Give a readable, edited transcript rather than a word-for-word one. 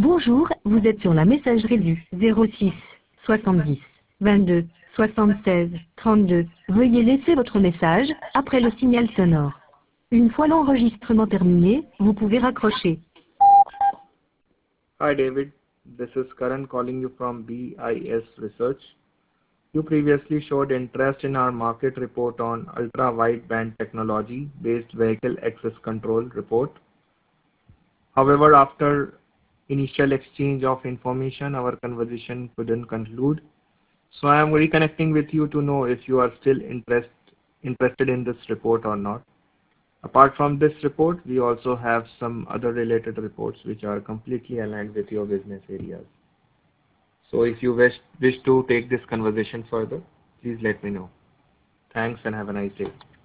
Bonjour, vous êtes sur la messagerie du 06 70 22 76 32. Veuillez laisser votre message après le signal sonore. Une fois l'enregistrement terminé, vous pouvez raccrocher. Hi David, this is Karan calling you from BIS Research. You previously showed interest in our market report on ultra-wideband technology-based vehicle access control report. However, after initial exchange of information, our conversation couldn't conclude. So I am reconnecting with you to know if you are still interested in this report or not. Apart from this report, we also have some other related reports which are completely aligned with your business areas. So if you wish to take this conversation further, please let me know. Thanks and have a nice day.